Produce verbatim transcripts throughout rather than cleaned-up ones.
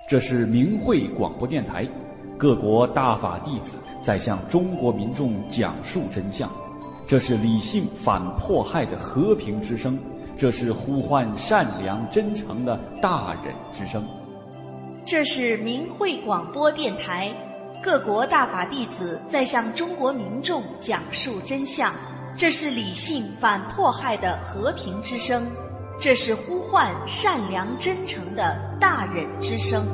这是明慧广播电台，各国大法弟子在向中国民众讲述真相。这是理性反迫害的和平之声，这是呼唤善良真诚的大忍之声。 这是明慧广播电台，各国大法弟子在向中国民众讲述真相。这是理性反迫害的和平之声，这是呼唤善良真诚的大忍之声。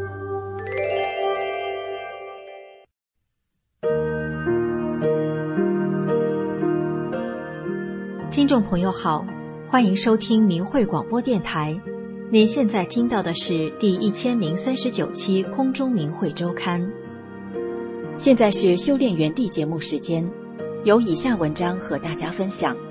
听众朋友好，欢迎收听明慧广播电台。您现在听到的是第一千零三十九期空中明慧周刊。现在是修炼园地节目时间，由以下文章和大家分享。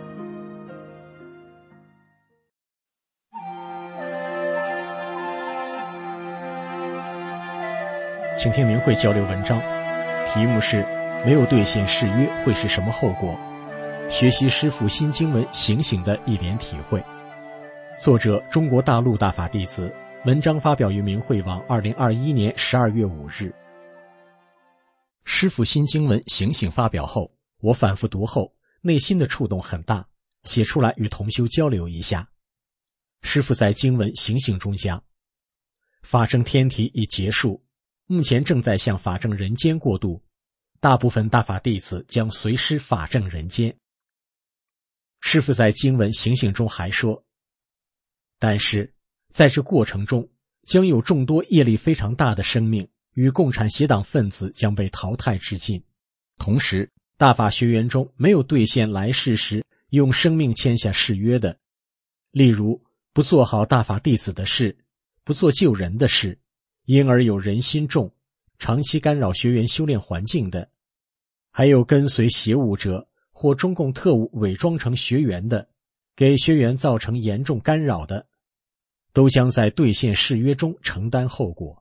请听明慧交流文章，题目是没有兑现誓约会是什么后果？学习师父新经文醒醒的一点体会。作者中国大陆大法弟子，文章发表于明慧网二零二一年十二月五日。师父新经文醒醒发表后，我反复读后，内心的触动很大，写出来与同修交流一下。师父在经文醒醒中讲，法正天体已结束，目前正在向法正人间过渡，大部分大法弟子将随师法正人间。师父在经文醒醒中还说，但是在这过程中，将有众多业力非常大的生命与共产邪党分子将被淘汰致尽。同时，大法学员中没有兑现来世时用生命签下誓约的，例如不做好大法弟子的事，不做救人的事，因而有人心重，长期干扰学员修炼环境的，还有跟随邪物者或中共特务伪装成学员的，给学员造成严重干扰的，都将在兑现誓约中承担后果。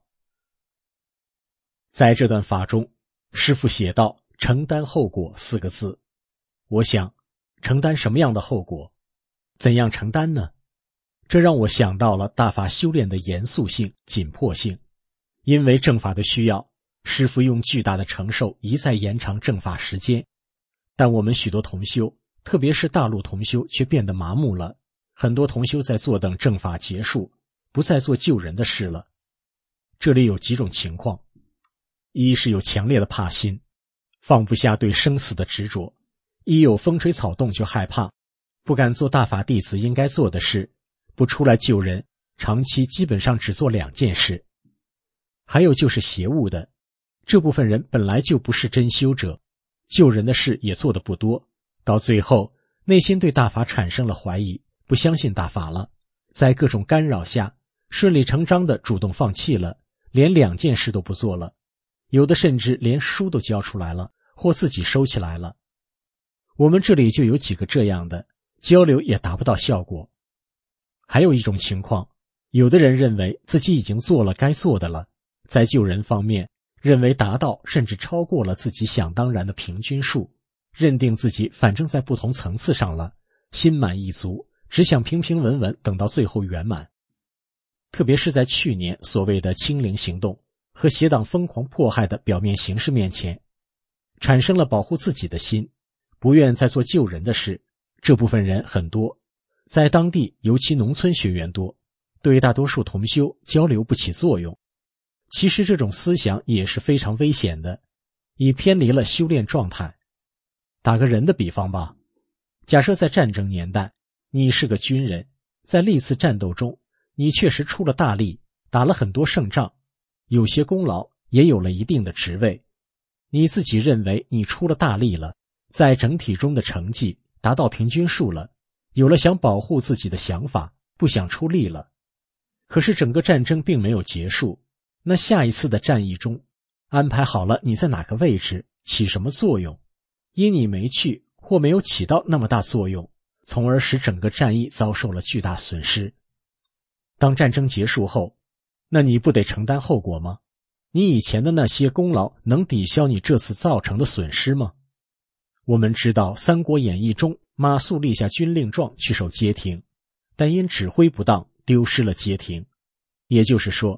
在这段法中，师父写道承担后果四个字。我想，承担什么样的后果？怎样承担呢？这让我想到了大法修炼的严肃性、紧迫性。因为正法的需要，师父用巨大的承受一再延长正法时间。但我们许多同修，特别是大陆同修却变得麻木了，很多同修在坐等正法结束，不再做救人的事了。这里有几种情况：一是有强烈的怕心，放不下对生死的执着，一有风吹草动就害怕，不敢做大法弟子应该做的事，不出来救人，长期基本上只做两件事。还有就是邪物的，这部分人本来就不是真修者，救人的事也做得不多，到最后内心对大法产生了怀疑，不相信大法了，在各种干扰下顺理成章地主动放弃了，连两件事都不做了，有的甚至连书都交出来了，或自己收起来了。我们这里就有几个这样的，交流也达不到效果。还有一种情况，有的人认为自己已经做了该做的了，在救人方面认为达到甚至超过了自己想当然的平均数，认定自己反正在不同层次上了，心满意足，只想平平稳稳等到最后圆满。特别是在去年所谓的清零行动和邪党疯狂迫害的表面形式面前，产生了保护自己的心，不愿再做救人的事。这部分人很多，在当地尤其农村学员多，对大多数同修交流不起作用。其实这种思想也是非常危险的，已偏离了修炼状态。打个人的比方吧，假设在战争年代，你是个军人，在历次战斗中，你确实出了大力，打了很多胜仗，有些功劳，也有了一定的职位。你自己认为你出了大力了，在整体中的成绩达到平均数了，有了想保护自己的想法，不想出力了。可是整个战争并没有结束，那下一次的战役中，安排好了你在哪个位置，起什么作用，因你没去或没有起到那么大作用，从而使整个战役遭受了巨大损失。当战争结束后，那你不得承担后果吗？你以前的那些功劳能抵消你这次造成的损失吗？我们知道《三国演义》中马谡立下军令状去守街亭，但因指挥不当丢失了街亭。也就是说，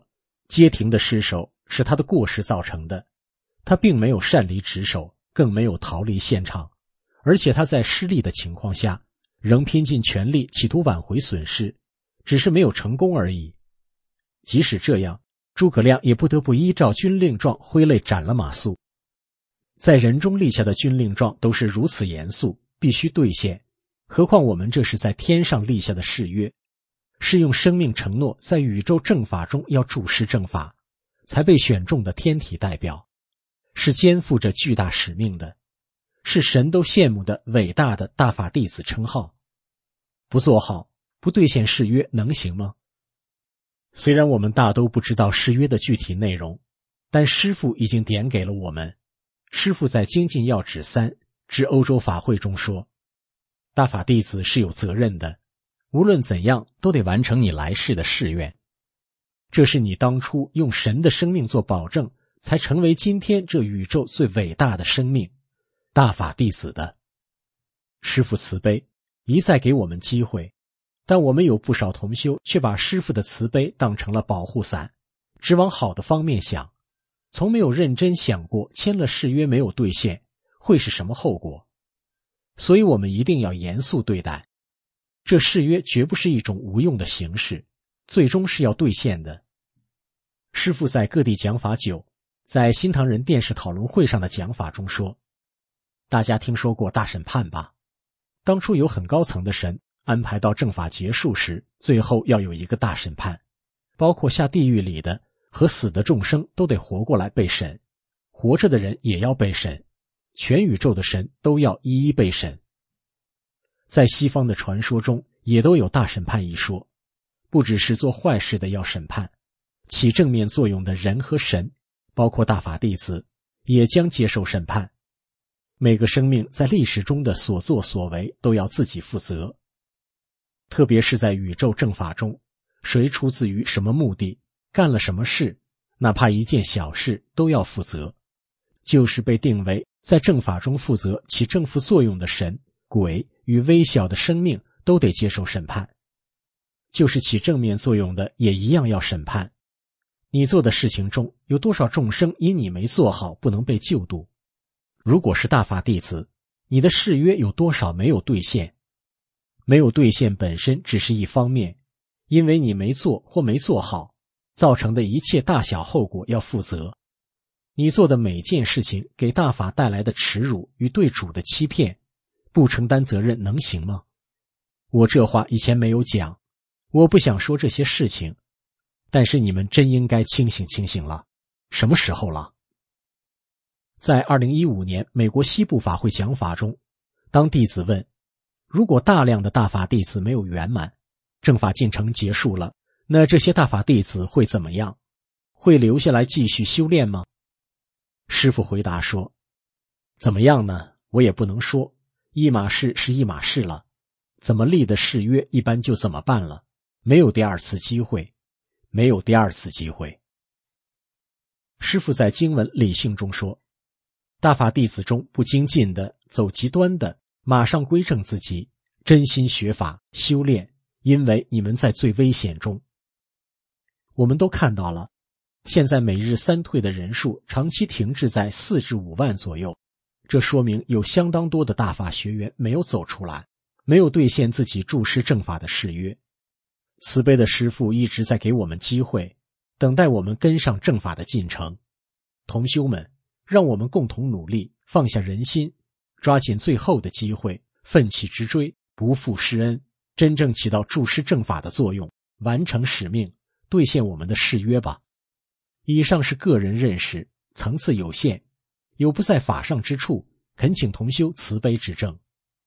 街亭的失守是他的过失造成的，他并没有擅离职守，更没有逃离现场，而且他在失利的情况下仍拼尽全力企图挽回损失，只是没有成功而已。即使这样，诸葛亮也不得不依照军令状挥泪斩了马谡。在人中立下的军令状都是如此严肃，必须兑现，何况我们这是在天上立下的誓约，是用生命承诺在宇宙正法中要注释正法，才被选中的天体代表，是肩负着巨大使命的，是神都羡慕的伟大的大法弟子称号。不做好，不兑现誓约能行吗？虽然我们大都不知道誓约的具体内容，但师父已经点给了我们。师父在精进要旨三之欧洲法会中说，大法弟子是有责任的，无论怎样都得完成你来世的誓愿。这是你当初用神的生命做保证，才成为今天这宇宙最伟大的生命，大法弟子的。师父慈悲，一再给我们机会，但我们有不少同修却把师父的慈悲当成了保护伞，只往好的方面想，从没有认真想过签了誓约没有兑现会是什么后果。所以我们一定要严肃对待，这誓约绝不是一种无用的形式，最终是要兑现的。师父在各地讲法久，在新唐人电视讨论会上的讲法中说，大家听说过大审判吧？当初有很高层的神安排到正法结束时，最后要有一个大审判，包括下地狱里的和死的众生都得活过来被审，活着的人也要被审，全宇宙的神都要一一被审。在西方的传说中也都有大审判一说，不只是做坏事的要审判，起正面作用的人和神，包括大法弟子，也将接受审判。每个生命在历史中的所作所为都要自己负责，特别是在宇宙正法中，谁出自于什么目的，干了什么事，哪怕一件小事都要负责。就是被定为在正法中负责起正负作用的神、鬼与微小的生命都得接受审判，就是起正面作用的也一样要审判。你做的事情中有多少众生因你没做好不能被救度？如果是大法弟子，你的誓约有多少没有兑现？没有兑现本身只是一方面，因为你没做或没做好，造成的一切大小后果要负责。你做的每件事情给大法带来的耻辱与对主的欺骗，不承担责任能行吗？我这话以前没有讲，我不想说这些事情，但是你们真应该清醒清醒了。什么时候了？在二零一五年美国西部法会讲法中，当弟子问，如果大量的大法弟子没有圆满，正法进程结束了，那这些大法弟子会怎么样？会留下来继续修炼吗？师父回答说，怎么样呢？我也不能说，一码事是一码事了，怎么立的誓约一般就怎么办了，没有第二次机会，没有第二次机会。师父在经文理性中说，大法弟子中不精进的、走极端的，马上归正自己，真心学法修炼，因为你们在最危险中。我们都看到了，现在每日三退的人数长期停滞在四至五万左右，这说明有相当多的大法学员没有走出来，没有兑现自己注释正法的誓约。慈悲的师父一直在给我们机会，等待我们跟上正法的进程。同修们，让我们共同努力，放下人心，抓紧最后的机会，奋起直追，不负师恩，真正起到注释正法的作用，完成使命，兑现我们的誓约吧。以上是个人认识，层次有限，有不在法上之处，恳请同修慈悲指正。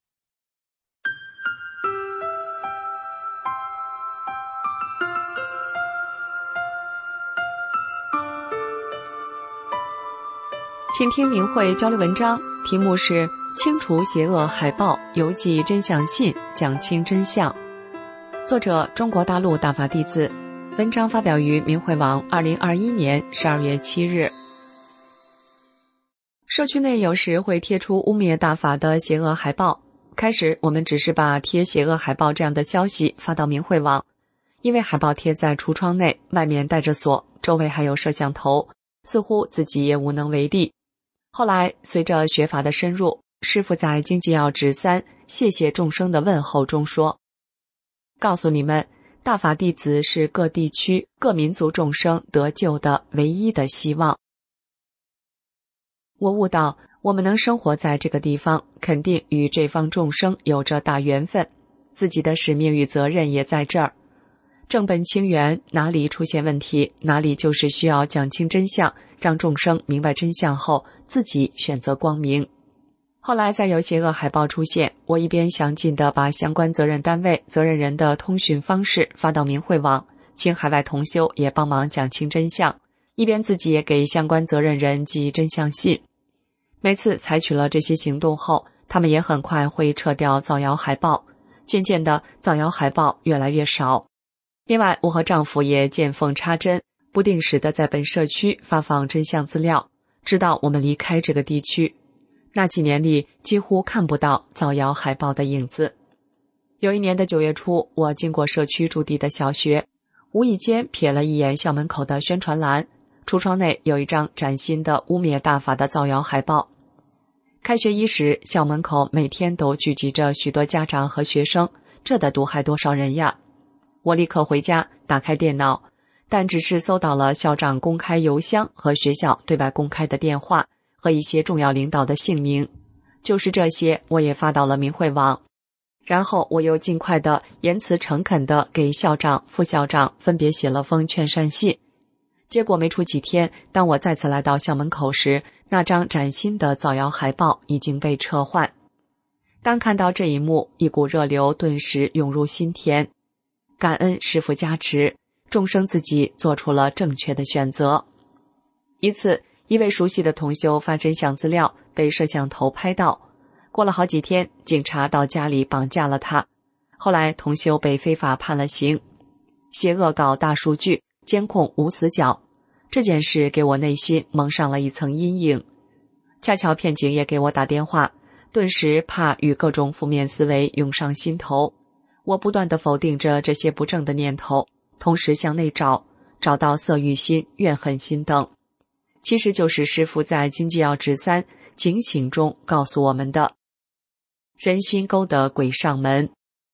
请听明慧交流文章，题目是清除邪恶海报，邮寄真相信，讲清真相。作者中国大陆大法弟子，文章发表于明慧网二零二一年十二月七日。社区内有时会贴出污蔑大法的邪恶海报，开始我们只是把贴邪恶海报这样的消息发到明慧网，因为海报贴在橱窗内，外面带着锁， 周围还有摄像头，似乎自己也无能为力。后来随着学法的深入，师父在经济要旨三谢谢众生的问候中说，告诉你们，大法弟子是各地区各民族众生得救的唯一的希望。我悟到，我们能生活在这个地方，肯定与这方众生有着大缘分，自己的使命与责任也在这儿。正本清源，哪里出现问题，哪里就是需要讲清真相，让众生明白真相后，自己选择光明。后来再有邪恶海报出现，我一边详尽地把相关责任单位、责任人的通讯方式发到明慧网，请海外同修也帮忙讲清真相，一边自己也给相关责任人寄真相信。每次采取了这些行动后，他们也很快会撤掉造谣海报，渐渐的造谣海报越来越少。另外，我和丈夫也见缝插针，不定时的在本社区发放真相资料，直到我们离开这个地区。那几年里几乎看不到造谣海报的影子。有一年的九月初，我经过社区驻地的小学，无意间瞥了一眼校门口的宣传栏，橱窗内有一张崭新的污蔑大法的造谣海报。开学伊始，校门口每天都聚集着许多家长和学生，这得毒害多少人呀！我立刻回家打开电脑，但只是搜到了校长公开邮箱和学校对外公开的电话和一些重要领导的姓名，就是这些我也发到了明慧网。然后我又尽快的言辞诚恳的给校长、副校长分别写了封劝善信。结果没出几天，当我再次来到校门口时，那张崭新的造谣海报已经被撤换。当看到这一幕，一股热流顿时涌入心田。感恩师父加持，众生自己做出了正确的选择。一次，一位熟悉的同修发真相资料，被摄像头拍到。过了好几天，警察到家里绑架了他。后来同修被非法判了刑。邪恶搞大数据，监控无死角，这件事给我内心蒙上了一层阴影。恰巧片警也给我打电话，顿时怕与各种负面思维涌上心头。我不断地否定着这些不正的念头，同时向内找，找到色欲心、怨恨心等。其实就是师父在经济要旨三警醒中告诉我们的，人心勾得鬼上门。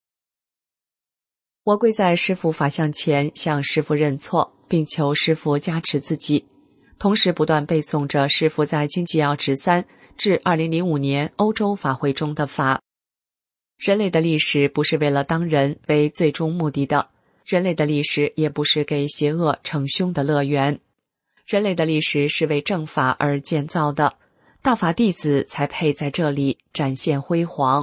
我跪在师父法像前，向师父认错，并求师父加持自己，同时不断背诵着师父在经济要旨三至二零零五年欧洲法会中的法。人类的历史不是为了当人为最终目的的，人类的历史也不是给邪恶逞凶的乐园，人类的历史是为正法而建造的，大法弟子才配在这里展现辉煌。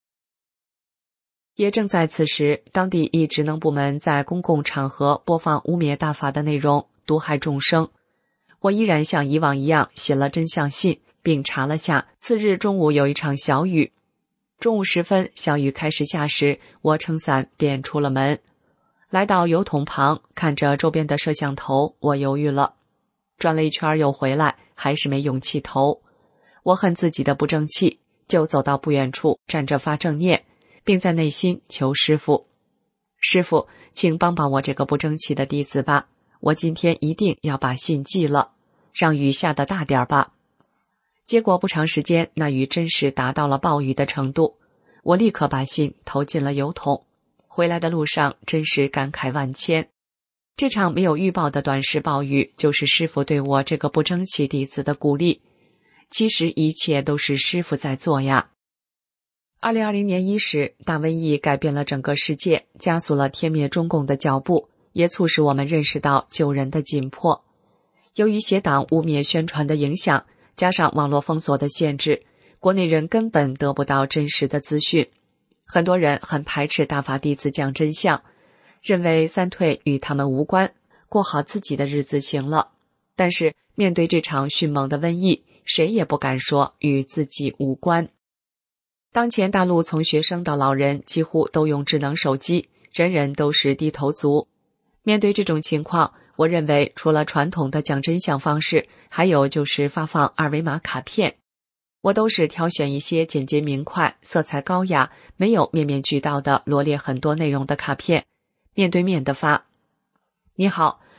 也正在此时，当地一职能部门在公共场合播放污蔑大法的内容，毒害众生。我依然像以往一样写了真相信，并查了下，次日中午有一场小雨。中午时分，小雨开始下时，我撑伞便出了门。来到油桶旁，看着周边的摄像头，我犹豫了。转了一圈又回来，还是没勇气投。我恨自己的不争气，就走到不远处，站着发正念，并在内心求师父：师父，请帮帮我这个不争气的弟子吧，我今天一定要把信寄了，让雨下得大点吧。结果不长时间，那雨真是达到了暴雨的程度，我立刻把信投进了油桶。回来的路上真是感慨万千。这场没有预报的短时暴雨，就是师父对我这个不争气弟子的鼓励。其实一切都是师父在做呀。二零二零年伊始，大瘟疫改变了整个世界，加速了天灭中共的脚步，也促使我们认识到救人的紧迫。由于邪党污蔑宣传的影响，加上网络封锁的限制，国内人根本得不到真实的资讯。很多人很排斥大法弟子讲真相，认为三退与他们无关，过好自己的日子行了。但是面对这场迅猛的瘟疫，谁也不敢说与自己无关。当前大陆从学生到老人几乎都用智能手机，人人都是低头族。面对这种情况，我认为除了传统的讲真相方式，还有就是发放二维码卡片。我都是挑选一些简洁明快、色彩高雅、没有面面俱到的罗列很多内容的卡片，面对面的发。你好，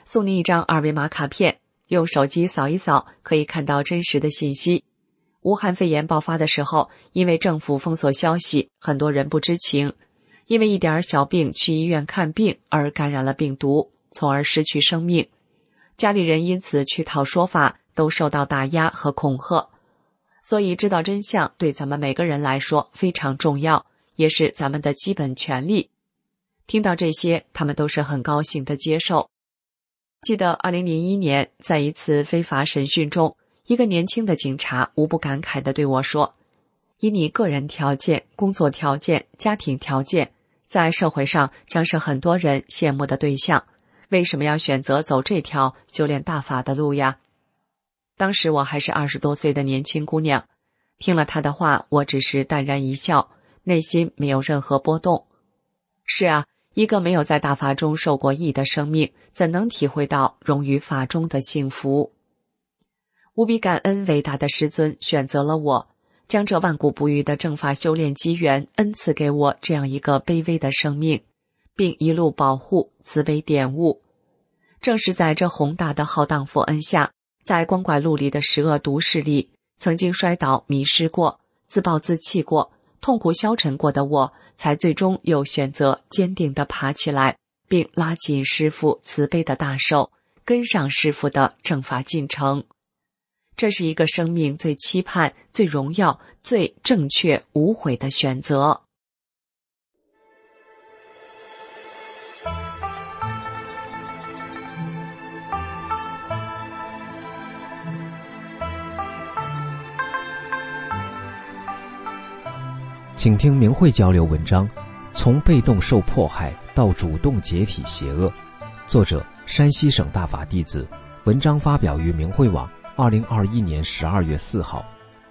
送您一张二维码卡片，用手机扫一扫，可以看到真实的信息。武汉肺炎爆发的时候，因为政府封锁消息，很多人不知情，因为一点小病去医院看病而感染了病毒，从而失去生命。家里人因此去讨说法，都受到打压和恐吓。所以知道真相对咱们每个人来说非常重要，也是咱们的基本权利。听到这些，他们都是很高兴的接受。记得二零零一年，在一次非法审讯中，一个年轻的警察无不感慨地对我说，以你个人条件、工作条件、家庭条件，在社会上将是很多人羡慕的对象，为什么要选择走这条修炼大法的路呀？当时我还是二十多岁的年轻姑娘，听了他的话，我只是淡然一笑，内心没有任何波动。是啊，一个没有在大法中受过益的生命，怎能体会到融于法中的幸福？无比感恩伟大的师尊选择了我，将这万古不渝的正法修炼机缘恩赐给我这样一个卑微的生命，并一路保护、慈悲点悟。正是在这宏大的浩荡佛恩下，在光怪陆离的十恶毒世里，曾经摔倒迷失过，自暴自弃过，痛苦消沉过的我，才最终又选择坚定地爬起来，并拉紧师父慈悲的大手，跟上师父的正法进程。这是一个生命最期盼、最荣耀、最正确无悔的选择。 请听明慧交流文章，从被动受迫害到主动解体邪恶，作者山西省大法弟子，文章发表于明慧网二零二一年十二月四号。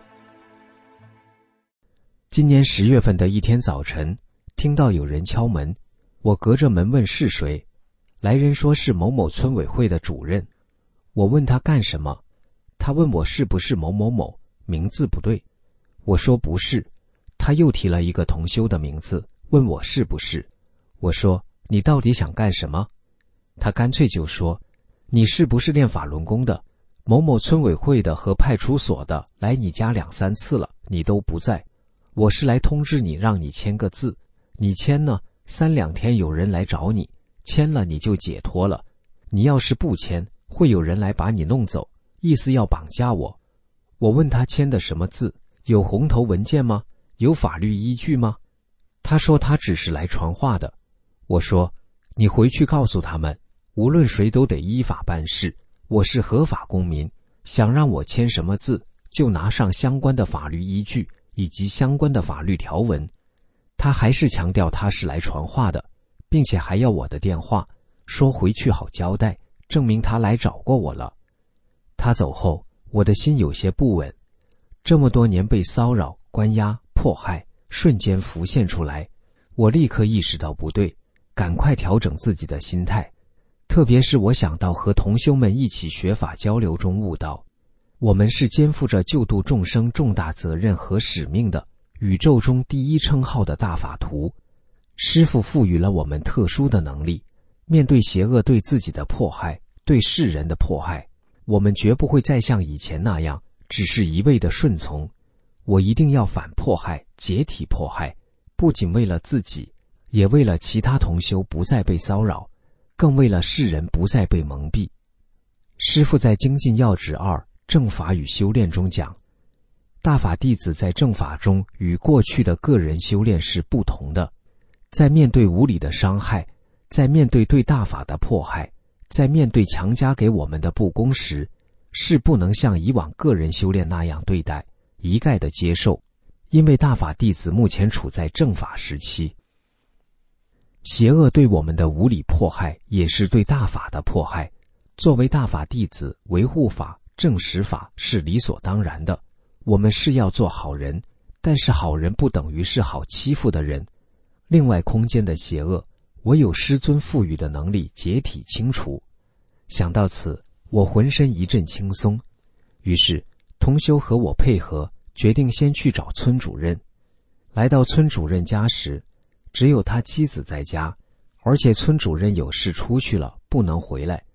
今年十月份的一天早晨，听到有人敲门，我隔着门问是谁，来人说是某某村委会的主任。我问他干什么，他问我是不是某某某，名字不对。我说不是，他又提了一个同修的名字，问我是不是。我说你到底想干什么？他干脆就说，你是不是练法轮功的？某某村委会的和派出所的来你家两三次了，你都不在。我是来通知你，让你签个字，你签呢，三两天有人来找你，签了你就解脱了。你要是不签，会有人来把你弄走，意思要绑架我。我问他签的什么字，有红头文件吗？有法律依据吗？他说他只是来传话的。我说你回去告诉他们，无论谁都得依法办事，我是合法公民，想让我签什么字，就拿上相关的法律依据以及相关的法律条文。他还是强调他是来传话的，并且还要我的电话，说回去好交代，证明他来找过我了。他走后，我的心有些不稳，这么多年被骚扰、关押、迫害，瞬间浮现出来，我立刻意识到不对，赶快调整自己的心态。特别是我想到和同修们一起学法交流中悟到，我们是肩负着救度众生重大责任和使命的宇宙中第一称号的大法徒。师父赋予了我们特殊的能力，面对邪恶对自己的迫害，对世人的迫害，我们绝不会再像以前那样只是一味的顺从。我一定要反迫害，解体迫害，不仅为了自己，也为了其他同修不再被骚扰，更为了世人不再被蒙蔽。师父在精进要旨二正法与修炼中讲，大法弟子在正法中与过去的个人修炼是不同的，在面对无理的伤害，在面对对大法的迫害，在面对强加给我们的不公时，是不能像以往个人修炼那样对待，一概的接受，因为大法弟子目前处在正法时期。邪恶对我们的无理迫害，也是对大法的迫害。作为大法弟子，维护法、正实法是理所当然的。我们是要做好人，但是好人不等于是好欺负的人。另外空间的邪恶，唯有师尊赋予的能力解体清除。想到此，我浑身一阵轻松。于是同修和我配合，决定先去找村主任。来到村主任家时，只有他妻子在家，而且村主任有事出去了，不能回来。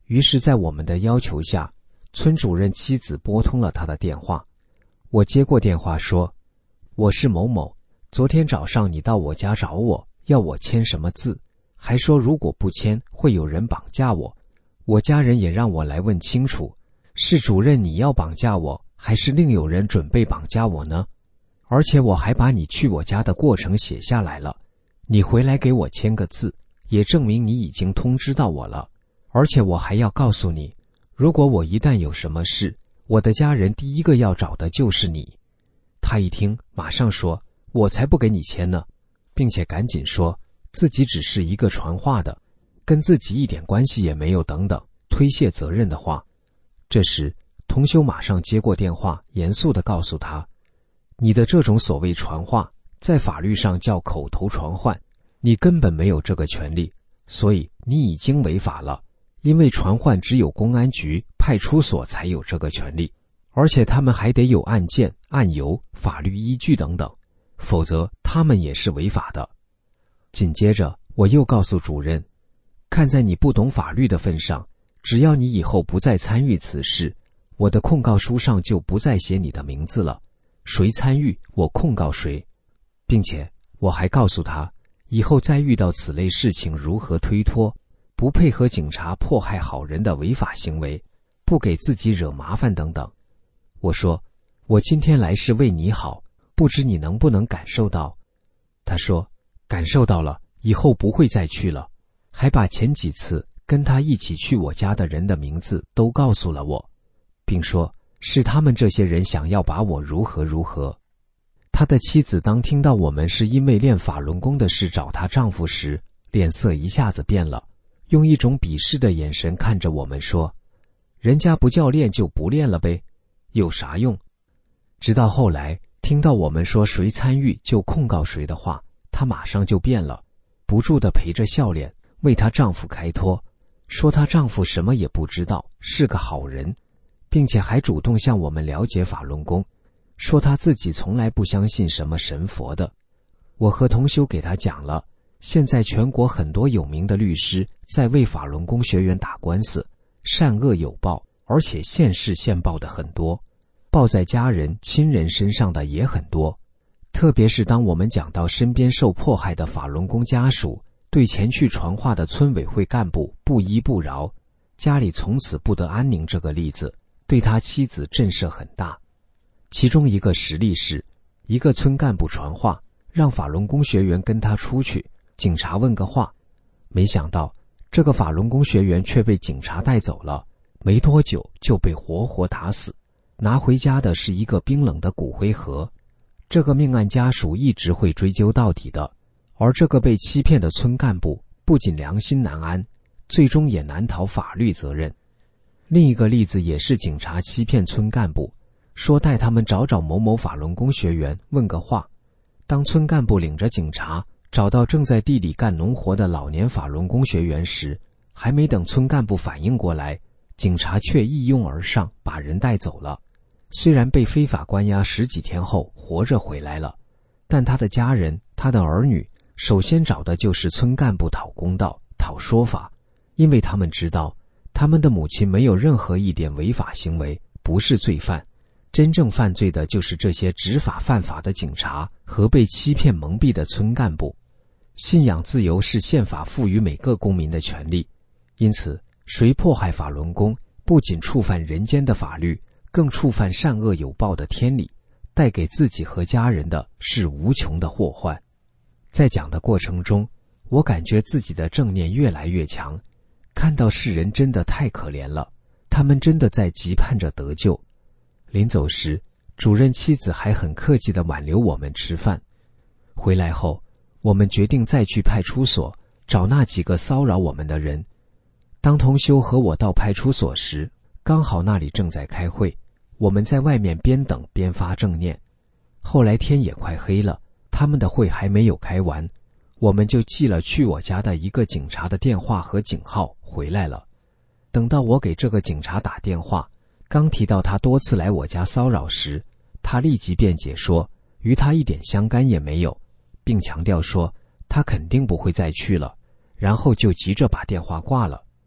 于是在我们的要求下，村主任妻子拨通了他的电话。我接过电话说，我是某某，昨天早上你到我家找我，要我签什么字，还说如果不签会有人绑架我。我家人也让我来问清楚，是主任你要绑架我，还是另有人准备绑架我呢？而且我还把你去我家的过程写下来了，你回来给我签个字，也证明你已经通知到我了。而且我还要告诉你，如果我一旦有什么事，我的家人第一个要找的就是你。他一听马上说，我才不给你签呢，并且赶紧说自己只是一个传话的，跟自己一点关系也没有等等，推卸责任的话。这时同修马上接过电话，严肃地告诉他，你的这种所谓传话，在法律上叫口头传唤，你根本没有这个权利，所以你已经违法了。因为传唤只有公安局、派出所才有这个权利，而且他们还得有案件、案由、法律依据等等，否则他们也是违法的。紧接着我又告诉主任，看在你不懂法律的份上，只要你以后不再参与此事，我的控告书上就不再写你的名字了，谁参与我控告谁。并且我还告诉他，以后再遇到此类事情如何推脱，不配合警察迫害好人的违法行为，不给自己惹麻烦等等。我说，我今天来是为你好，不知你能不能感受到。他说，感受到了，以后不会再去了，还把前几次跟他一起去我家的人的名字都告诉了我，并说是他们这些人想要把我如何如何。他的妻子当听到我们是因为练法轮功的事找她丈夫时，脸色一下子变了，用一种鄙视的眼神看着我们说，人家不教练就不练了呗，有啥用？直到后来听到我们说谁参与就控告谁的话，她马上就变了，不住地陪着笑脸为她丈夫开脱，说她丈夫什么也不知道，是个好人，并且还主动向我们了解法轮功，说她自己从来不相信什么神佛的。我和同修给她讲了，现在全国很多有名的律师在为法轮功学员打官司，善恶有报，而且现世现报的很多，报在家人亲人身上的也很多。特别是当我们讲到身边受迫害的法轮功家属对前去传话的村委会干部不依不饶，家里从此不得安宁这个例子，对他妻子震慑很大。其中一个实例是，一个村干部传话让法轮功学员跟他出去，警察问个话，没想到这个法轮功学员却被警察带走了，没多久就被活活打死，拿回家的是一个冰冷的骨灰盒。这个命案家属一直会追究到底的，而这个被欺骗的村干部不仅良心难安，最终也难逃法律责任。另一个例子也是警察欺骗村干部，说带他们找找某某法轮功学员问个话。当村干部领着警察找到正在地里干农活的老年法轮功学员时，还没等村干部反应过来，警察却一拥而上把人带走了。虽然被非法关押十几天后活着回来了，但他的家人、他的儿女首先找的就是村干部讨公道、讨说法，因为他们知道他们的母亲没有任何一点违法行为，不是罪犯，真正犯罪的就是这些执法犯法的警察和被欺骗蒙蔽的村干部。信仰自由是宪法赋予每个公民的权利，因此谁迫害法轮功，不仅触犯人间的法律，更触犯善恶有报的天理，带给自己和家人的是无穷的祸患。在讲的过程中，我感觉自己的正念越来越强，看到世人真的太可怜了，他们真的在急盼着得救。临走时，主任妻子还很客气地挽留我们吃饭。回来后，我们决定再去派出所找那几个骚扰我们的人。当同修和我到派出所时，刚好那里正在开会，我们在外面边等边发正念。后来天也快黑了，他们的会还没有开完，我们就记了去我家的一个警察的电话和警号回来了。等到我给这个警察打电话，刚提到他多次来我家骚扰时，他立即辩解说与他一点相干也没有，并强调说他肯定不会再去了，然后就急着把电话挂了。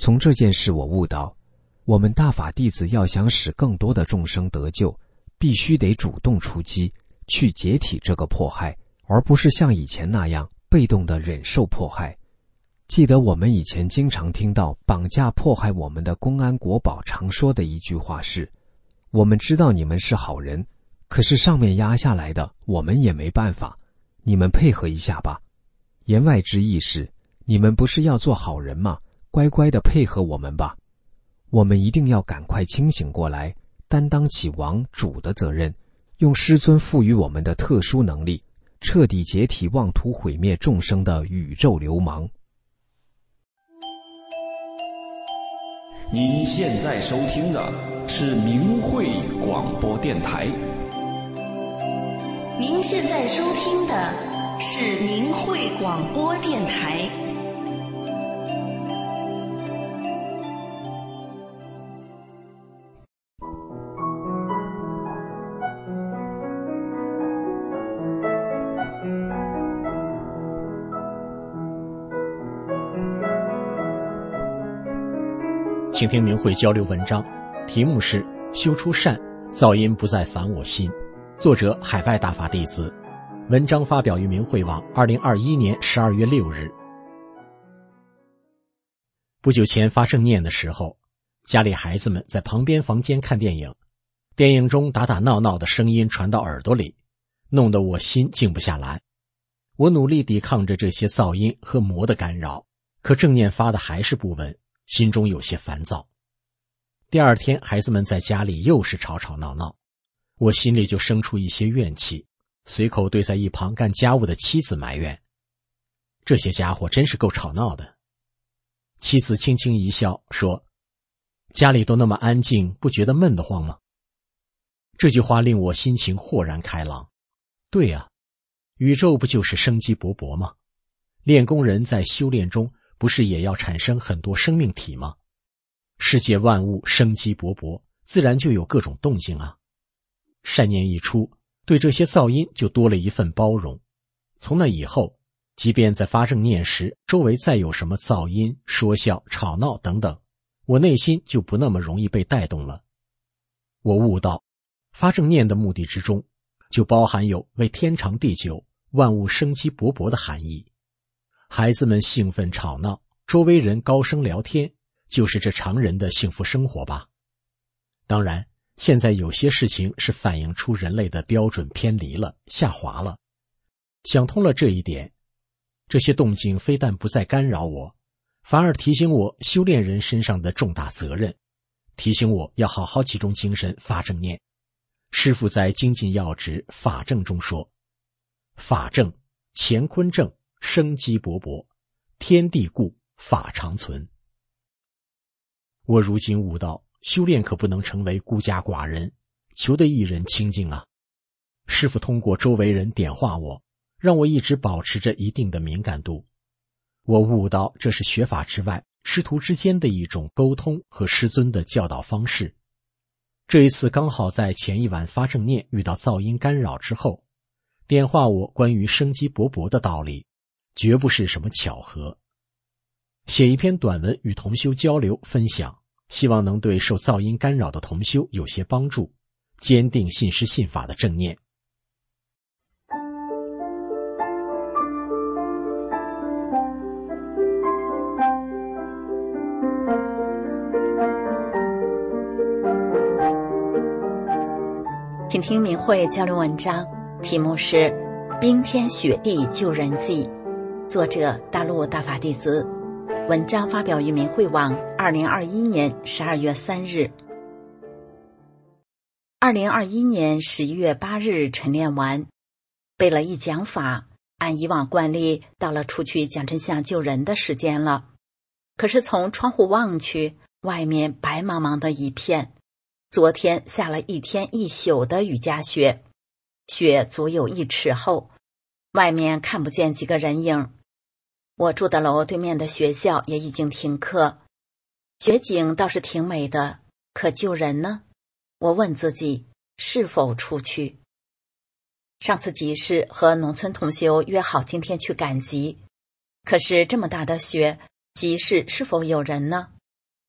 从这件事我悟到，我们大法弟子要想使更多的众生得救，必须得主动出击，去解体这个迫害，而不是像以前那样被动地忍受迫害。记得我们以前经常听到绑架迫害我们的公安国宝常说的一句话是：我们知道你们是好人，可是上面压下来的我们也没办法，你们配合一下吧。言外之意是，你们不是要做好人吗？乖乖地配合我们吧。我们一定要赶快清醒过来，担当起王主的责任，用师尊赋予我们的特殊能力，彻底解体妄图毁灭众生的宇宙流氓。 您现在收听的是明慧广播电台。 您现在收听的是明慧广播电台。 请听明慧交流文章，题目是修出善，噪音不再烦我心，作者海外大法弟子，文章发表于明慧网二零二一年十二月六日。不久前发正念的时候，家里孩子们在旁边房间看电影，电影中打打闹闹的声音传到耳朵里，弄得我心静不下来。我努力抵抗着这些噪音和魔的干扰，可正念发的还是不稳，心中有些烦躁。第二天孩子们在家里又是吵吵闹闹，我心里就生出一些怨气，随口对在一旁干家务的妻子埋怨：这些家伙真是够吵闹的。妻子轻轻一笑说：家里都那么安静，不觉得闷得慌吗？这句话令我心情豁然开朗。对啊，宇宙不就是生机勃勃吗？练功人在修炼中不是也要产生很多生命体吗？世界万物生机勃勃，自然就有各种动静啊。善念一出，对这些噪音就多了一份包容。从那以后，即便在发正念时，周围再有什么噪音、说笑、吵闹等等，我内心就不那么容易被带动了。我悟到，发正念的目的之中，就包含有为天长地久、万物生机勃勃的含义。孩子们兴奋吵闹，周围人高声聊天，就是这常人的幸福生活吧。当然，现在有些事情是反映出人类的标准偏离了，下滑了。想通了这一点，这些动静非但不再干扰我，反而提醒我修炼人身上的重大责任，提醒我要好好集中精神发正念。师父在精进要旨法正中说：法正，乾坤正，生机勃勃，天地固，法长存。我如今悟到，修炼可不能成为孤家寡人，求得一人清净啊。师父通过周围人点化我，让我一直保持着一定的敏感度。我悟到这是学法之外师徒之间的一种沟通和师尊的教导方式。这一次刚好在前一晚发正念遇到噪音干扰之后，点化我关于生机勃勃的道理，绝不是什么巧合。写一篇短文与同修交流分享，希望能对受噪音干扰的同修有些帮助，坚定信师信法的正念。 请听明慧交流文章，题目是《冰天雪地救人记》，作者大陆大法弟子，文章发表于明慧网二零二一年十二月三日。二零二一年十一月八日晨练完，背了一讲法，按以往惯例到了出去讲真相救人的时间了。可是从窗户望去，外面白茫茫的一片，昨天下了一天一宿的雨夹雪，雪足有一尺厚，外面看不见几个人影。我住的楼对面的学校也已经停课，雪景倒是挺美的，可救人呢？我问自己是否出去。上次集市和农村同修约好今天去赶集，可是这么大的雪，集市是否有人呢？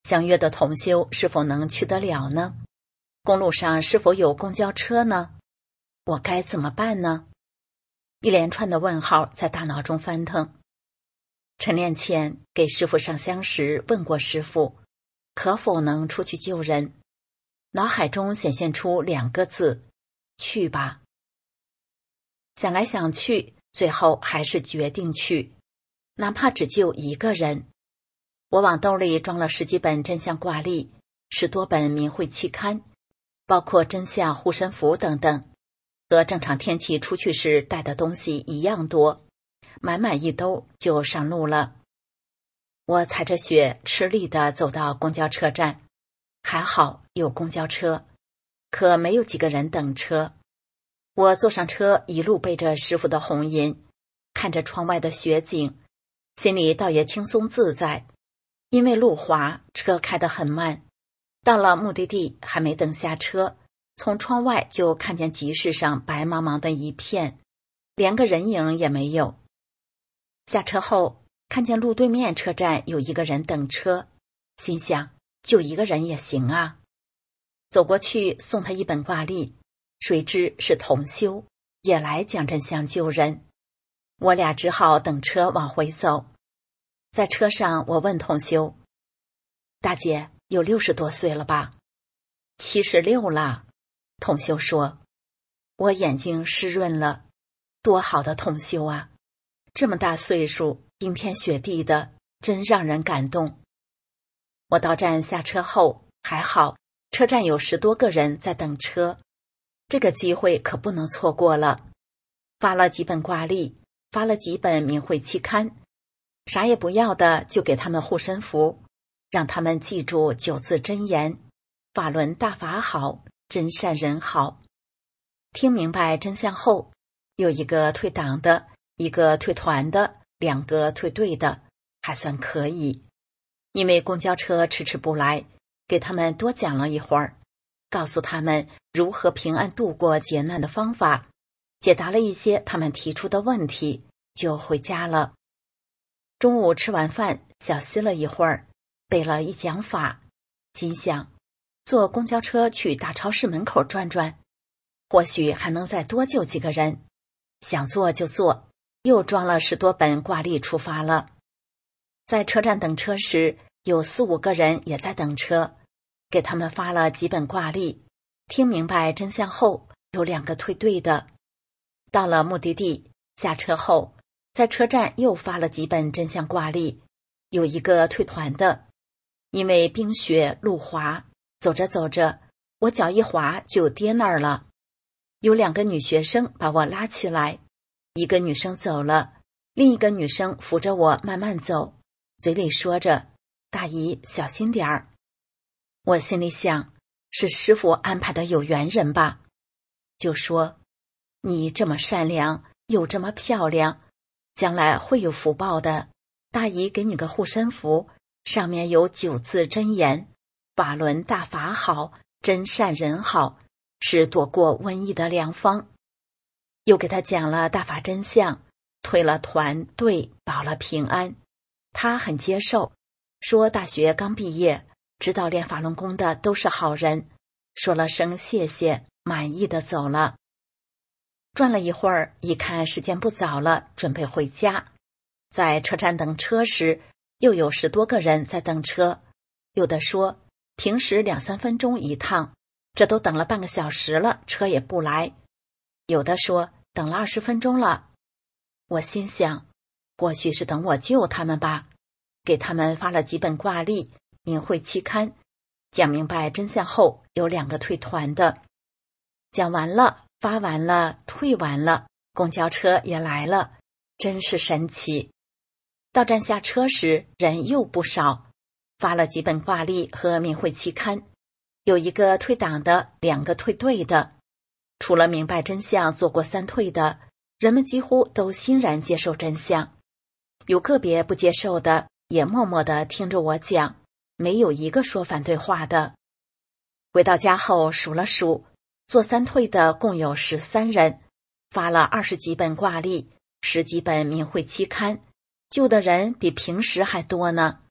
相约的同修是否能去得了呢？公路上是否有公交车呢？我该怎么办呢？一连串的问号在大脑中翻腾。晨练前给师父上香时问过师父，可否能出去救人？脑海中显现出两个字：去吧。想来想去，最后还是决定去，哪怕只救一个人。我往兜里装了十几本真相挂历，十多本明慧期刊，包括真相护身符等等，和正常天气出去时带的东西一样多，满满一兜就上路了。我踩着雪吃力地走到公交车站，还好有公交车，可没有几个人等车。我坐上车，一路背着师父的红银，看着窗外的雪景，心里倒也轻松自在。因为路滑，车开得很慢，到了目的地还没等下车，从窗外就看见集市上白茫茫的一片，连个人影也没有。下车后看见路对面车站有一个人等车，心想就一个人也行啊。走过去送他一本挂历，谁知是同修，也来讲真相救人。我俩只好等车往回走。在车上我问同修，大姐有六十多岁了吧？七十六了。同修说。我眼睛湿润了，多好的同修啊，这么大岁数，冰天雪地的，真让人感动。我到站下车后，还好车站有十多个人在等车，这个机会可不能错过了。发了几本挂历，发了几本明慧期刊，啥也不要的就给他们护身符，让他们记住九字真言：法轮大法好，真善人好。听明白真相后，有一个退党的，一个退团的，两个退队的，还算可以。因为公交车迟迟不来，给他们多讲了一会儿，告诉他们如何平安度过劫难的方法，解答了一些他们提出的问题，就回家了。中午吃完饭，小息了一会儿，背了一讲法，心想坐公交车去大超市门口转转，或许还能再多救几个人。想做就做，又装了十多本挂历出发了。在车站等车时，有四五个人也在等车，给他们发了几本挂历。听明白真相后，有两个退队的。到了目的地，下车后在车站又发了几本真相挂历，有一个退团的。因为冰雪路滑，走着走着我脚一滑就跌那儿了。有两个女学生把我拉起来，一个女生走了，另一个女生扶着我慢慢走，嘴里说着大姨小心点儿。我心里想，是师父安排的有缘人吧，就说你这么善良又这么漂亮，将来会有福报的，大姨给你个护身符，上面有九字真言：法轮大法好，真善人好，是躲过瘟疫的良方。又给他讲了大法真相，退了团队，保了平安。他很接受，说大学刚毕业，知道练法轮功的都是好人，说了声谢谢，满意的走了。转了一会儿，一看时间不早了，准备回家。在车站等车时，又有十多个人在等车，有的说平时两三分钟一趟，这都等了半个小时了，车也不来。有的说等了二十分钟了。我心想，或许是等我救他们吧，给他们发了几本挂历、明慧期刊，讲明白真相后，有两个退团的。讲完了，发完了，退完了，公交车也来了，真是神奇。到站下车时，人又不少，发了几本挂历和明慧期刊，有一个退党的，两个退队的。除了明白真相做过三退的，人们几乎都欣然接受真相，有个别不接受的也默默地听着我讲，没有一个说反对话的。回到家后数了数，做三退的共有十三人，发了二十几本挂历，十几本明慧期刊，救的人比平时还多呢。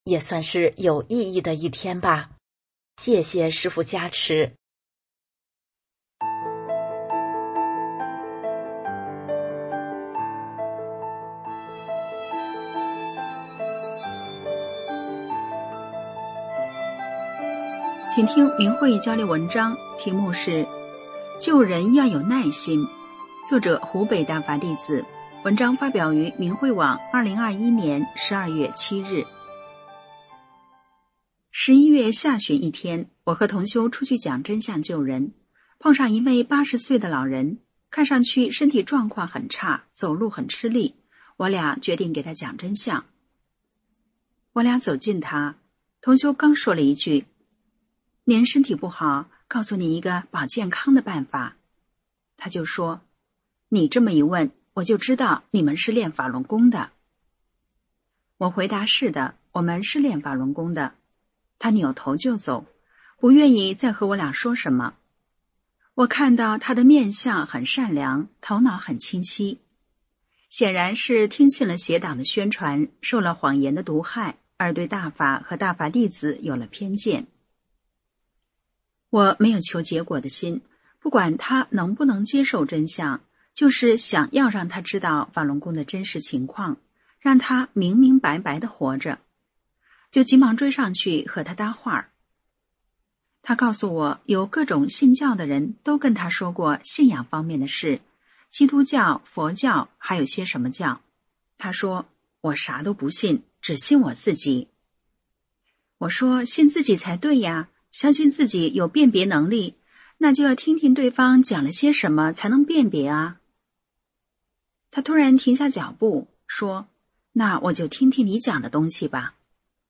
也算是有意义的一天吧。谢谢师父加持。 请听明慧交流文章，题目是《救人要有耐心》，作者湖北大法弟子。文章发表于明慧网二零二一年十二月七日。十一月下旬一天，我和同修出去讲真相救人，碰上一位八十岁的老人，看上去身体状况很差，走路很吃力。我俩决定给他讲真相。我俩走近他，同修刚说了一句：“您身体不好，告诉你一个保健康的办法。”他就说：“你这么一问，我就知道你们是练法轮功的。”我回答：“是的，我们是练法轮功的。”他扭头就走，不愿意再和我俩说什么。我看到他的面相很善良，头脑很清晰，显然是听信了邪党的宣传，受了谎言的毒害，而对大法和大法弟子有了偏见。我没有求结果的心，不管他能不能接受真相，就是想要让他知道法轮功的真实情况，让他明明白白地活着，就急忙追上去和他搭话。他告诉我，有各种信教的人都跟他说过信仰方面的事，基督教、佛教，还有些什么教。他说：“我啥都不信，只信我自己。”我说：“信自己才对呀，相信自己有辨别能力，那就要听听对方讲了些什么才能辨别啊。”他突然停下脚步，说：“那我就听听你讲的东西吧。”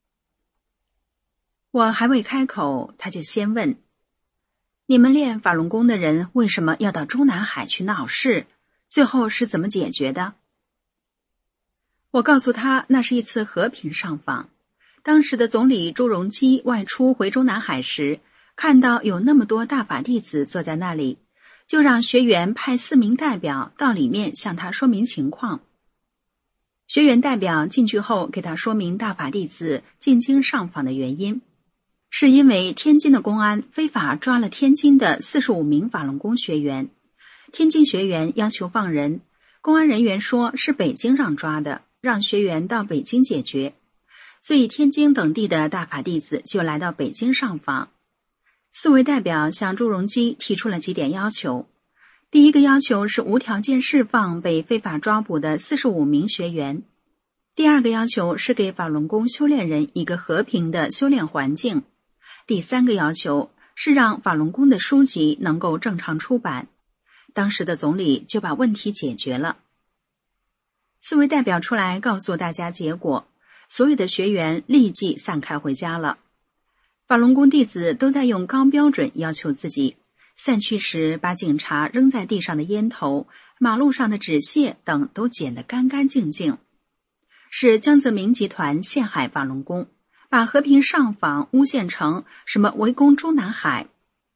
我还未开口，他就先问：“你们练法轮功的人为什么要到中南海去闹事？最后是怎么解决的？”我告诉他，那是一次和平上访。当时的总理朱镕基外出回中南海时，看到有那么多大法弟子坐在那里，就让学员派四名代表到里面向他说明情况。学员代表进去后给他说明大法弟子进京上访的原因，是因为天津的公安非法抓了天津的四十五名法轮功学员，天津学员要求放人，公安人员说是北京让抓的，让学员到北京解决，所以天津等地的大法弟子就来到北京上访。四位代表向朱镕基提出了几点要求。第一个要求是无条件释放被非法抓捕的四十五名学员。第二个要求是给法轮功修炼人一个和平的修炼环境。第三个要求是让法轮功的书籍能够正常出版。当时的总理就把问题解决了。四位代表出来告诉大家结果，所有的学员立即散开回家了。法轮功弟子都在用高标准要求自己，散去时把警察扔在地上的烟头、马路上的纸屑等都捡得干干净净。是江泽民集团陷害法轮功，把和平上访诬陷成什么围攻中南海。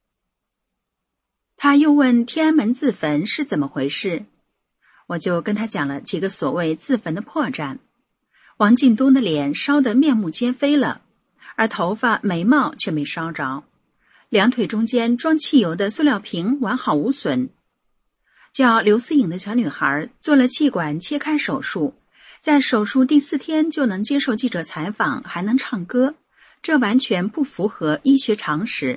他又问天安门自焚是怎么回事，我就跟他讲了几个所谓自焚的破绽。王进东的脸烧得面目皆非了，而头发眉毛却没烧着，两腿中间装汽油的塑料瓶完好无损。叫刘思颖的小女孩做了气管切开手术，在手术第四天就能接受记者采访，还能唱歌，这完全不符合医学常识。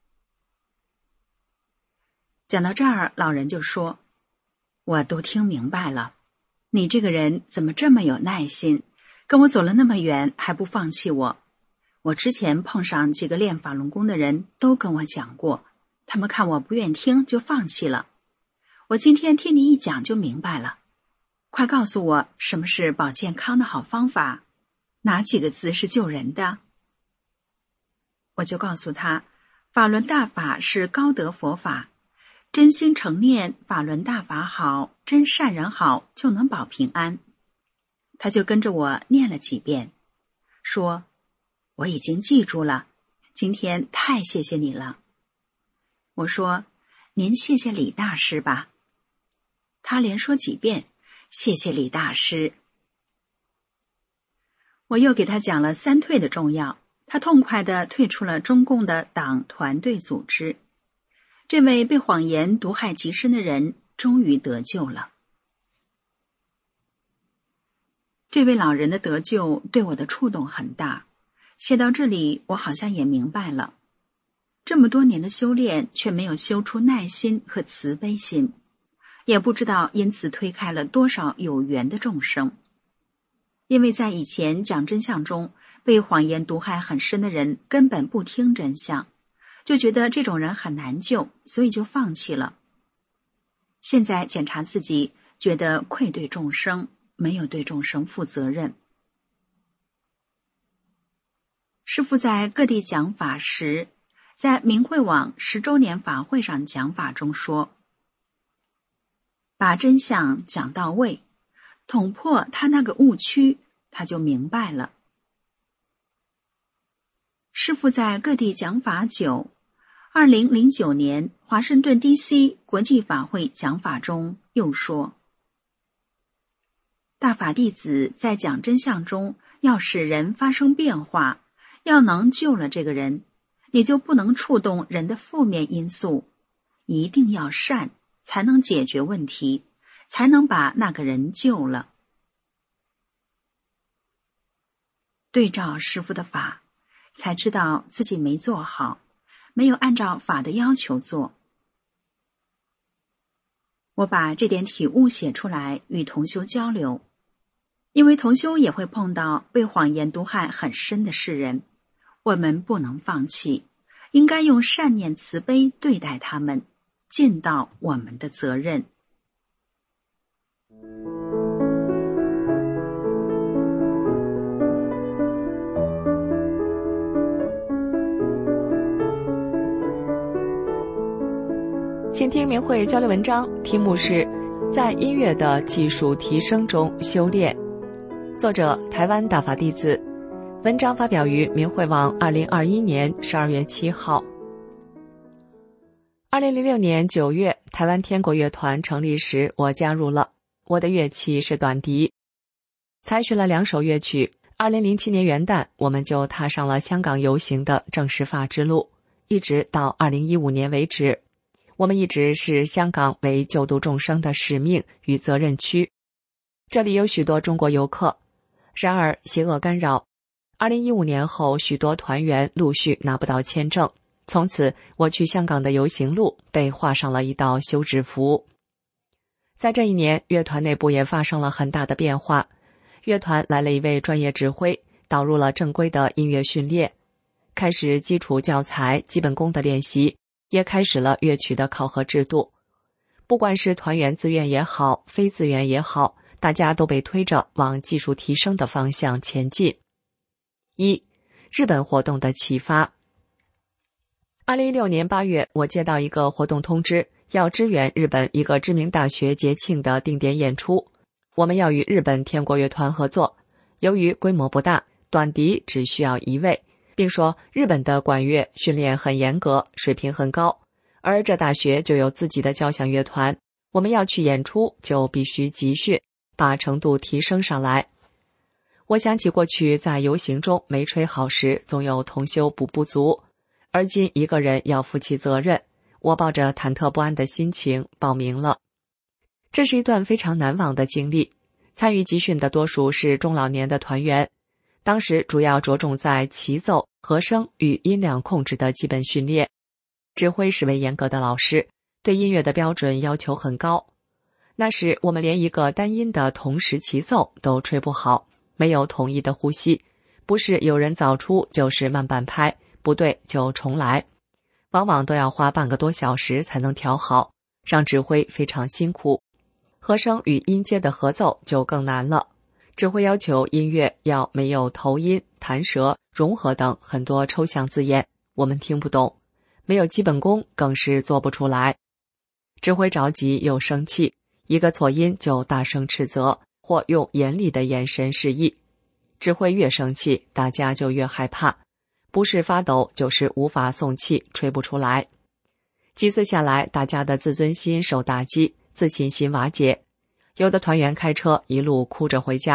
讲到这儿，老人就说：“我都听明白了，你这个人怎么这么有耐心，跟我走了那么远还不放弃我。我之前碰上几个练法轮功的人都跟我讲过，他们看我不愿听就放弃了。我今天听你一讲就明白了，快告诉我什么是保健康的好方法，哪几个字是救人的？”我就告诉他，法轮大法是高德佛法，真心诚念法轮大法好，真善人好，就能保平安。他就跟着我念了几遍，说：“我已经记住了，今天太谢谢你了。”我说：“您谢谢李大师吧。”他连说几遍：“谢谢李大师。” 我又给他讲了三退的重要，他痛快地退出了中共的党团队组织。这位被谎言毒害极深的人终于得救了。这位老人的得救对我的触动很大，写到这里，我好像也明白了，这么多年的修炼却没有修出耐心和慈悲心，也不知道因此推开了多少有缘的众生。因为在以前讲真相中，被谎言毒害很深的人根本不听真相，就觉得这种人很难救，所以就放弃了。现在检查自己，觉得愧对众生，没有对众生负责任。师父在各地讲法时，在明慧网十周年法会上讲法中说，把真相讲到位，捅破他那个误区，他就明白了。师父在各地讲法久，二零零九年华盛顿 D C 国际法会讲法中又说，大法弟子在讲真相中要使人发生变化，要能救了这个人，也就不能触动人的负面因素，一定要善，才能解决问题，才能把那个人救了。对照师父的法，才知道自己没做好，没有按照法的要求做。我把这点体悟写出来与同修交流，因为同修也会碰到被谎言毒害很深的世人，我们不能放弃，应该用善念慈悲对待他们，尽到我们的责任。 请听明慧交流文章，题目是在音乐的技术提升中修炼，作者台湾大法弟子，文章发表于明慧网二零二一年十二月七号。二零零六年九月，台湾天国乐团成立时，我加入了，我的乐器是短笛，采取了两首乐曲。二零零七年元旦，我们就踏上了香港游行的正式法之路，一直到二零一五年为止。我们一直视香港为救度众生的使命与责任区，这里有许多中国游客。然而邪恶干扰，二零一五年后许多团员陆续拿不到签证，从此我去香港的游行路被画上了一道休止符。在这一年，乐团内部也发生了很大的变化，乐团来了一位专业指挥，导入了正规的音乐训练，开始基础教材基本功的练习，也开始了乐曲的考核制度。不管是团员自愿也好，非自愿也好，大家都被推着往技术提升的方向前进。一、日本活动的启发。二零一六年八月，我接到一个活动通知，要支援日本一个知名大学节庆的定点演出，我们要与日本天国乐团合作。由于规模不大，短笛只需要一位，并说日本的管乐训练很严格，水平很高，而这大学就有自己的交响乐团，我们要去演出就必须集训，把程度提升上来。我想起过去在游行中没吹好时，总有同修补不足，而今一个人要负起责任，我抱着忐忑不安的心情报名了。这是一段非常难忘的经历，参与集训的多数是中老年的团员，当时主要着重在齐奏、和声与音量控制的基本训练。指挥是位严格的老师，对音乐的标准要求很高。那时我们连一个单音的同时齐奏都吹不好，没有统一的呼吸，不是有人早出就是慢半拍，不对就重来，往往都要花半个多小时才能调好，让指挥非常辛苦。和声与音阶的合奏就更难了，指挥要求音乐要没有头音、弹舌、融合等很多抽象字眼，我们听不懂，没有基本功更是做不出来。指挥着急又生气，一个错音就大声斥责，或用严厉的眼神示意。指挥越生气，大家就越害怕，不是发抖就是无法送气，吹不出来。几次下来，大家的自尊心受打击，自信心瓦解，有的团员开车一路哭着回家，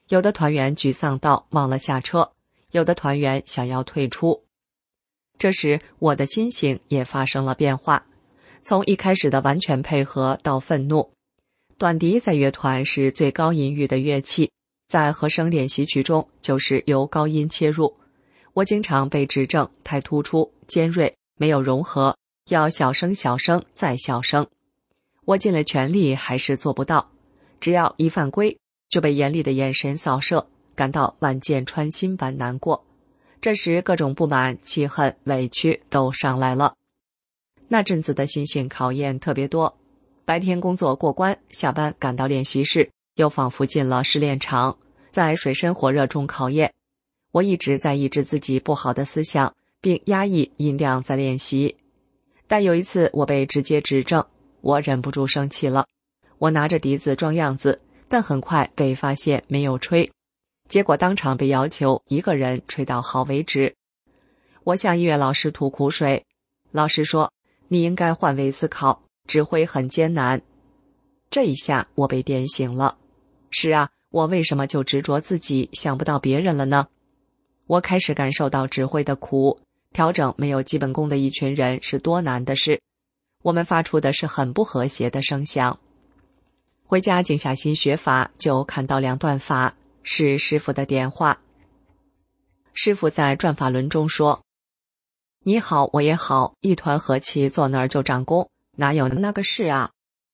有的团员沮丧到忘了下车，有的团员想要退出。这时我的心情也发生了变化，从一开始的完全配合到愤怒。短笛在乐团是最高音域的乐器，在和声练习曲中就是由高音切入，我经常被指正太突出、尖锐，没有融合，要小声小声再小声。我尽了全力还是做不到，只要一犯规就被严厉的眼神扫射，感到万箭穿心般难过。这时各种不满、气恨、委屈都上来了。那阵子的心性考验特别多，白天工作过关，下班赶到练习室，又仿佛进了试炼场，在水深火热中考验。我一直在抑制自己不好的思想，并压抑音量在练习。但有一次我被直接指正，我忍不住生气了。我拿着笛子装样子，但很快被发现没有吹，结果当场被要求一个人吹到好为止。我向音乐老师吐苦水，老师说，你应该换位思考，指挥很艰难。这一下我被点醒了。是啊，我为什么就执着自己，想不到别人了呢？我开始感受到指挥的苦，调整没有基本功的一群人是多难的事。我们发出的是很不和谐的声响。回家静下心学法，就看到两段法，是师父的点化。师父在转法轮中说，你好我也好，一团和气，坐那儿就长功，哪有那个事啊？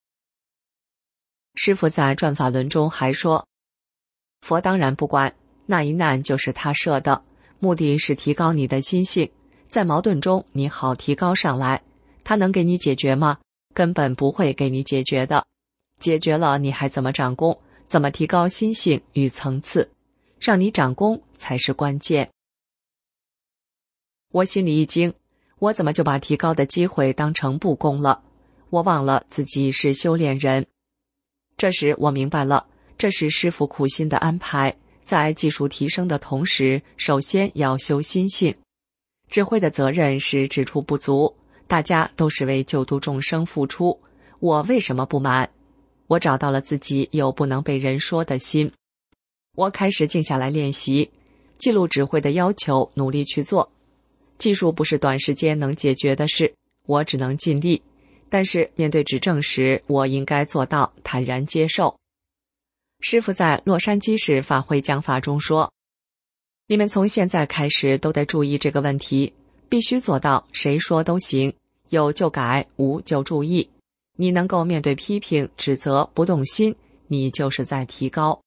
师父在转法轮中还说，佛当然不管，那一难就是他设的，目的是提高你的心性，在矛盾中你好提高上来。他能给你解决吗？根本不会给你解决的。解决了你还怎么长功？怎么提高心性与层次？让你长功才是关键。我心里一惊，我怎么就把提高的机会当成不公了？我忘了自己是修炼人。这时我明白了，这是师父苦心的安排，在技术提升的同时，首先要修心性。指挥的责任是指出不足，大家都是为救度众生付出，我为什么不满？我找到了自己有不能被人说的心。我开始静下来练习，记录指挥的要求，努力去做。技术不是短时间能解决的事，我只能尽力。但是面对指正时，我应该做到坦然接受。师父在洛杉矶市法会讲法中说，你们从现在开始都得注意这个问题，必须做到谁说都行，有就改，无就注意。你能够面对批评、指责不动心，你就是在提高。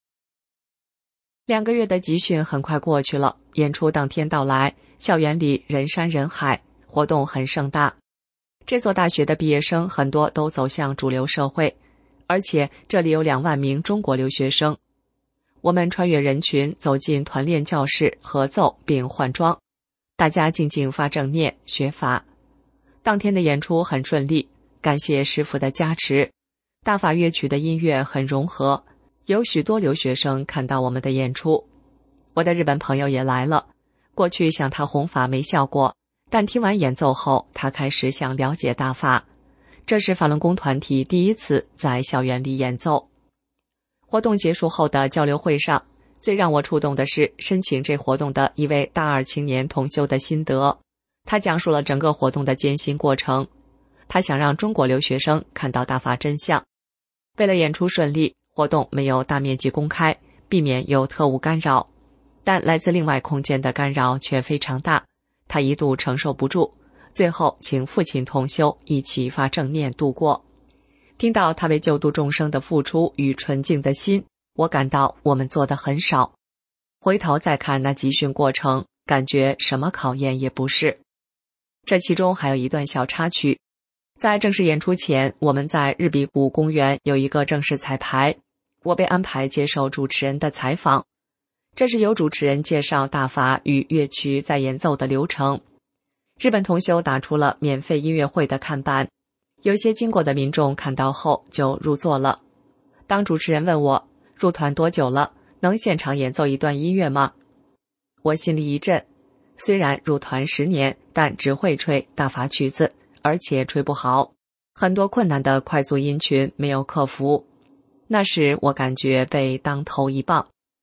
两个月的集训很快过去了，演出当天到来，校园里人山人海，活动很盛大。这所大学的毕业生很多都走向主流社会，而且这里有两万名中国留学生。我们穿越人群走进团练教室，合奏并换装，大家静静发正念学法。当天的演出很顺利，感谢师父的加持，大法乐曲的音乐很融合，有许多留学生看到我们的演出。我的日本朋友也来了，过去向他弘法没效果，但听完演奏后，他开始想了解大法。这是法轮功团体第一次在校园里演奏。活动结束后的交流会上，最让我触动的是申请这活动的一位大二青年同修的心得。他讲述了整个活动的艰辛过程。他想让中国留学生看到大法真相。为了演出顺利，活动没有大面积公开，避免有特务干扰。但来自另外空间的干扰却非常大，他一度承受不住，最后请父亲同修一起发正念度过。听到他为救度众生的付出与纯净的心，我感到我们做得很少。回头再看那集训过程，感觉什么考验也不是。这其中还有一段小插曲。在正式演出前，我们在日比谷公园有一个正式彩排，我被安排接受主持人的采访。这是由主持人介绍大法与乐曲在演奏的流程。日本同修打出了免费音乐会的看板，有些经过的民众看到后就入座了。当主持人问我入团多久了，能现场演奏一段音乐吗？我心里一震，虽然入团十年，但只会吹大法曲子，而且吹不好，很多困难的快速音群没有克服。那时我感觉被当头一棒，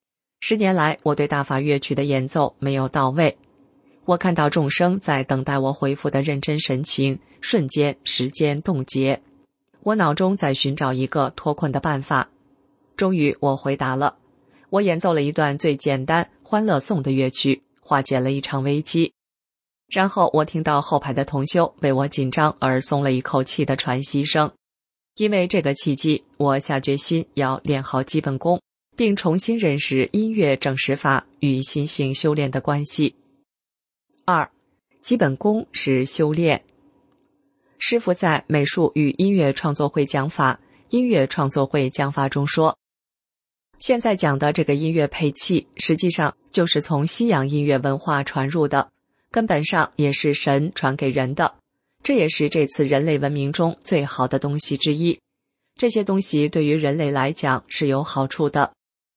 十年来，我对大法乐曲的演奏没有到位。我看到众生在等待我回复的认真神情，瞬间时间冻结。我脑中在寻找一个脱困的办法。终于我回答了，我演奏了一段最简单欢乐颂的乐曲，化解了一场危机。然后我听到后排的同修为我紧张而松了一口气的喘息声。因为这个契机，我下决心要练好基本功，并重新认识音乐正实法与心性修炼的关系。二，基本功是修炼。师父在美术与音乐创作会讲法音乐创作会讲法中说，现在讲的这个音乐配器实际上就是从西洋音乐文化传入的，根本上也是神传给人的，这也是这次人类文明中最好的东西之一。这些东西对于人类来讲是有好处的。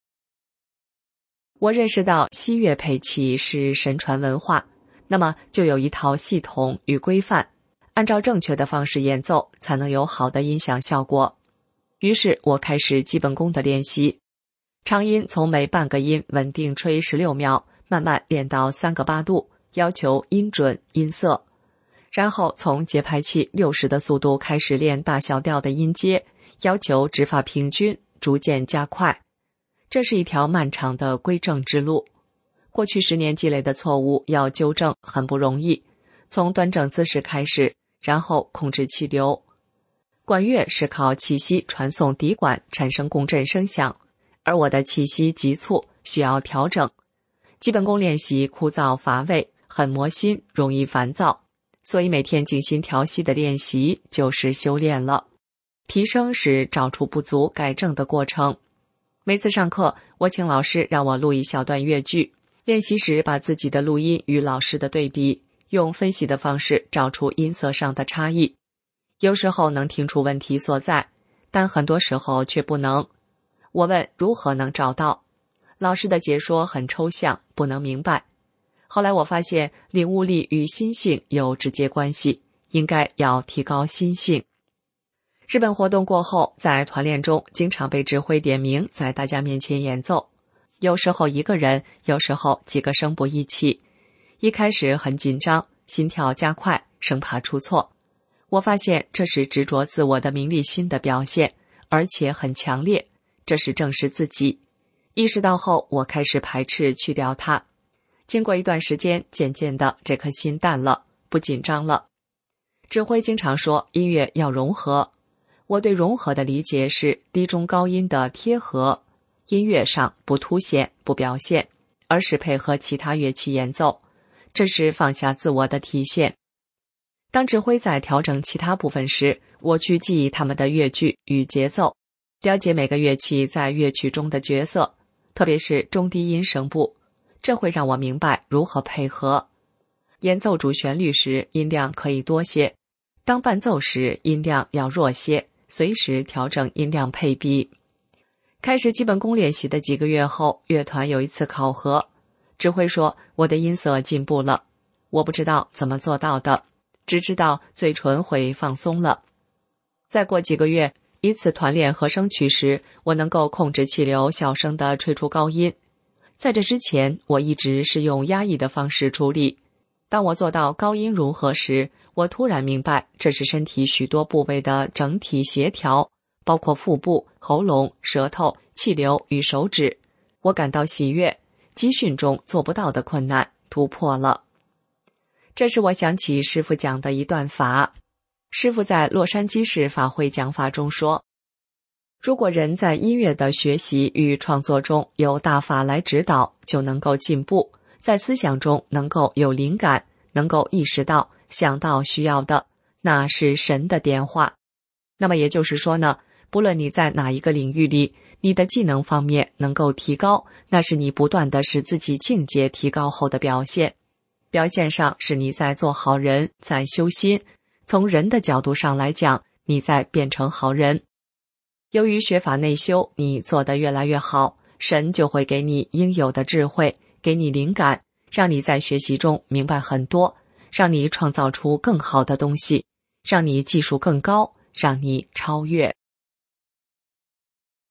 我认识到西乐配器是神传文化，那么就有一套系统与规范，按照正确的方式演奏才能有好的音响效果。于是我开始基本功的练习，长音从每半个音稳定吹十六秒，慢慢练到三个八度，要求音准音色。然后从节拍器六十的速度开始练大小调的音阶，要求指法平均，逐渐加快。这是一条漫长的归正之路。过去十年积累的错误要纠正很不容易，从端正姿势开始，然后控制气流。管乐是靠气息传送笛管产生共振声响，而我的气息急促，需要调整。基本功练习枯燥乏味，很磨心，容易烦躁，所以每天静心调息的练习就是修炼了。提升是找出不足改正的过程。每次上课，我请老师让我录一小段乐句，练习时把自己的录音与老师的对比，用分析的方式找出音色上的差异。有时候能听出问题所在，但很多时候却不能。我问如何能找到，老师的解说很抽象，不能明白。后来我发现领悟力与心性有直接关系，应该要提高心性。日本活动过后，在团练中经常被指挥点名在大家面前演奏，有时候一个人，有时候几个声部一起。一开始很紧张，心跳加快，生怕出错。我发现这是执着自我的名利心的表现，而且很强烈，这是正视自己。意识到后，我开始排斥去掉它。经过一段时间，渐渐的这颗心淡了，不紧张了。指挥经常说音乐要融合，我对融合的理解是低中高音的贴合，音乐上不凸显不表现，而是配合其他乐器演奏，这是放下自我的体现。当指挥在调整其他部分时，我去记忆他们的乐句与节奏，了解每个乐器在乐曲中的角色，特别是中低音声部，这会让我明白如何配合。演奏主旋律时，音量可以多些，当伴奏时，音量要弱些，随时调整音量配比。开始基本功练习的几个月后，乐团有一次考核，指挥说我的音色进步了，我不知道怎么做到的，只知道嘴唇会放松了。再过几个月，一次团练和声曲时，我能够控制气流小声地吹出高音。在这之前，我一直是用压抑的方式处理。当我做到高音融合时，我突然明白这是身体许多部位的整体协调，包括腹部、喉咙、舌头、气流与手指。我感到喜悦，集训中做不到的困难突破了。这是我想起师父讲的一段法。师父在洛杉矶市法会讲法中说，如果人在音乐的学习与创作中有大法来指导，就能够进步，在思想中能够有灵感，能够意识到想到需要的，那是神的点化。那么也就是说呢，不论你在哪一个领域里，你的技能方面能够提高，那是你不断地使自己境界提高后的表现。表现上是你在做好人，在修心，从人的角度上来讲，你在变成好人。由于学法内修，你做得越来越好，神就会给你应有的智慧，给你灵感，让你在学习中明白很多，让你创造出更好的东西，让你技术更高，让你超越。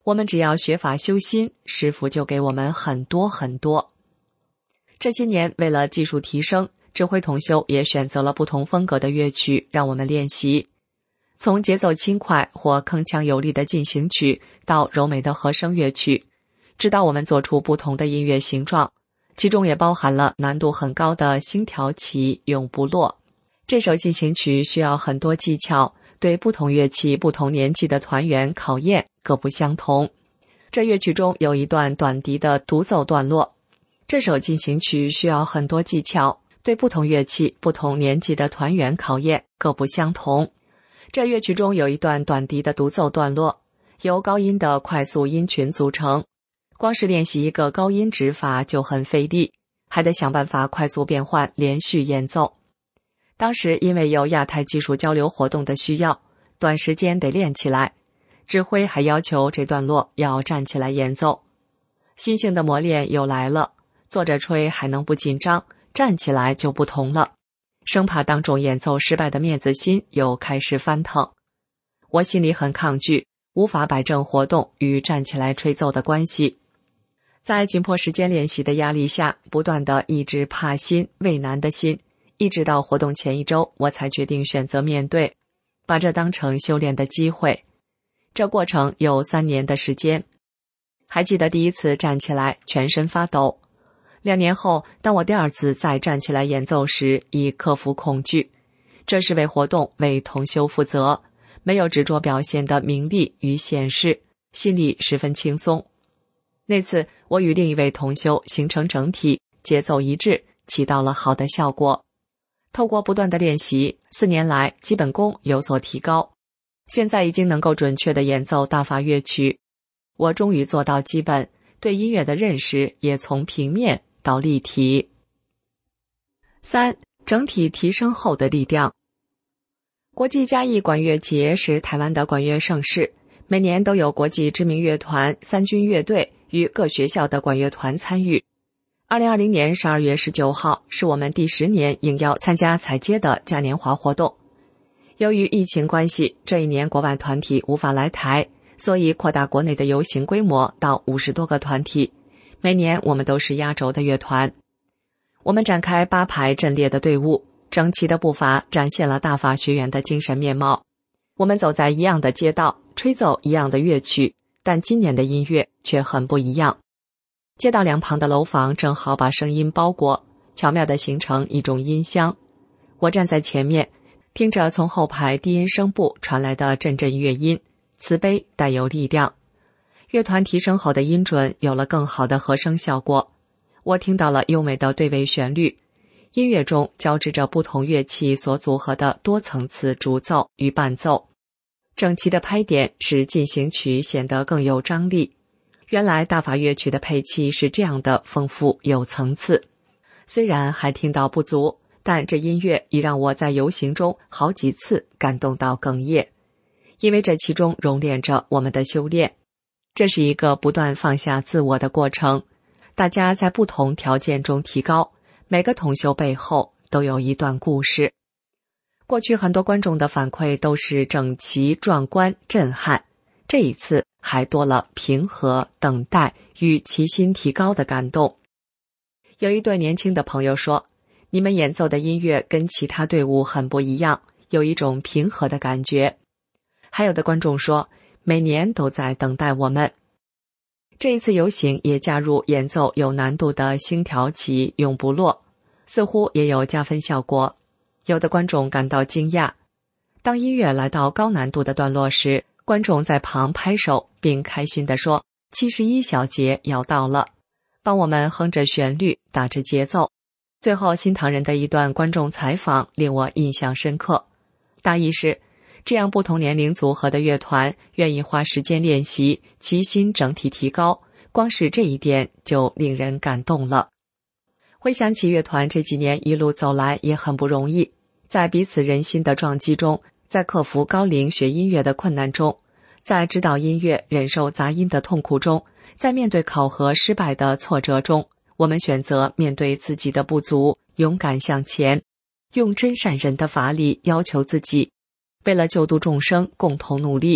我们只要学法修心，师父就给我们很多很多。这些年，为了技术提升，指挥同修也选择了不同风格的乐曲让我们练习，从节奏轻快或铿锵有力的进行曲到柔美的和声乐曲，直到我们做出不同的音乐形状，其中也包含了难度很高的星条旗永不落。这首进行曲需要很多技巧，对不同乐器不同年纪的团员考验各不相同。这乐曲中有一段短笛的独奏段落，这首进行曲需要很多技巧，对不同乐器不同年纪的团员考验各不相同。这乐曲中有一段短笛的独奏段落，由高音的快速音群组成，光是练习一个高音指法就很费力，还得想办法快速变换连续演奏。当时因为有亚太技术交流活动的需要，短时间得练起来，指挥还要求这段落要站起来演奏。心性的磨练又来了，坐着吹还能不紧张，站起来就不同了，生怕当众演奏失败的面子心又开始翻腾。我心里很抗拒，无法摆正活动与站起来吹奏的关系。在紧迫时间练习的压力下，不断地抑制怕心畏难的心，一直到活动前一周，我才决定选择面对，把这当成修炼的机会。这过程有三年的时间。还记得第一次站起来，全身发抖。两年后，当我第二次再站起来演奏时，已克服恐惧。这是为活动、为同修负责，没有执着表现的名利与显示，心里十分轻松。那次，我与另一位同修形成整体，节奏一致，起到了好的效果。透过不断的练习，四年来基本功有所提高，现在已经能够准确地演奏大法乐曲。我终于做到基本，对音乐的认识也从平面到立体。三、整体提升后的力量。国际嘉义管乐节是台湾的管乐盛事，每年都有国际知名乐团、三军乐队与各学校的管乐团参与。二零二零年十二月十九号是我们第十年应邀参加采接的嘉年华活动。由于疫情关系，这一年国外团体无法来台，所以扩大国内的游行规模到五十多个团体。每年我们都是压轴的乐团。我们展开八排阵列的队伍，整齐的步伐展现了大法学院的精神面貌。我们走在一样的街道，吹奏一样的乐曲，但今年的音乐却很不一样。街道两旁的楼房正好把声音包裹，巧妙地形成一种音箱。我站在前面，听着从后排低音声部传来的阵阵乐音，慈悲带有力量。乐团提升后的音准有了更好的和声效果，我听到了优美的对位旋律，音乐中交织着不同乐器所组合的多层次主奏与伴奏。整齐的拍点使进行曲显得更有张力。原来大法乐曲的配器是这样的丰富有层次，虽然还听到不足，但这音乐已让我在游行中好几次感动到哽咽，因为这其中熔炼着我们的修炼。这是一个不断放下自我的过程，大家在不同条件中提高，每个同修背后都有一段故事。过去很多观众的反馈都是整齐、壮观、震撼，这一次还多了平和、等待与齐心提高的感动。有一对年轻的朋友说，你们演奏的音乐跟其他队伍很不一样，有一种平和的感觉。还有的观众说，每年都在等待我们。这一次游行也加入演奏有难度的星条旗永不落，似乎也有加分效果。有的观众感到惊讶，当音乐来到高难度的段落时，观众在旁拍手并开心地说，七十一小节要到了，帮我们哼着旋律，打着节奏。最后新唐人的一段观众采访令我印象深刻，大意是这样不同年龄组合的乐团愿意花时间练习，齐心整体提高，光是这一点就令人感动了。回想起乐团这几年一路走来也很不容易，在彼此人心的撞击中，在克服高龄学音乐的困难中，在指导音乐忍受杂音的痛苦中，在面对考核失败的挫折中，我们选择面对自己的不足，勇敢向前，用真善忍的法理要求自己，为了救度众生共同努力，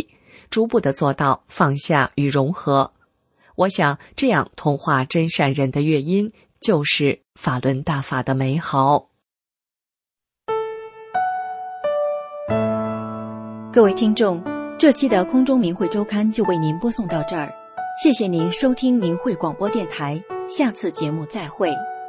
逐步地做到放下与融合。我想，这样同化真善人的乐音，就是法轮大法的美好。 各位听众，这期的空中明慧周刊就为您播送到这儿，谢谢您收听明慧广播电台，下次节目再会。